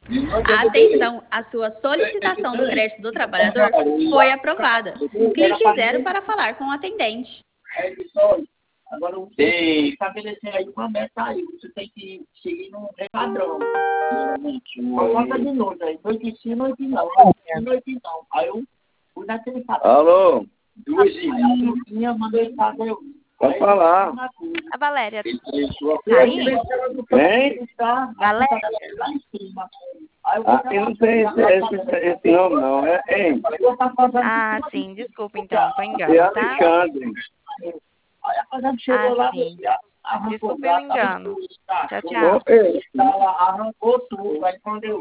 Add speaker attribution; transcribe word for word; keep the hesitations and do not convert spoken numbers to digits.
Speaker 1: Atenção, a sua solicitação do crédito do trabalhador foi aprovada. Clique zero para falar com o atendente.
Speaker 2: Agora, você estabelecer aí uma meta aí, você tem que seguir num padrão. Coloca de novo aí, noite sim, noite não, noite não. Aí eu fui naquele padrão.
Speaker 3: Alô?
Speaker 2: Duas minha mandei fazer.
Speaker 3: Pode falar.
Speaker 4: A Valéria tá
Speaker 2: Aí,
Speaker 4: aí?
Speaker 3: Quem?
Speaker 4: Valéria?
Speaker 3: Ah, eu não sei esse, esse, esse nome, não. É, hein?
Speaker 4: Ah, sim, desculpa então, foi
Speaker 3: É
Speaker 4: engano, tá?
Speaker 3: Alexandre.
Speaker 4: Ah, sim. Desculpe o engano. Tchau, tchau.
Speaker 3: Ô, ei.
Speaker 2: Arrancou tudo, aí quando eu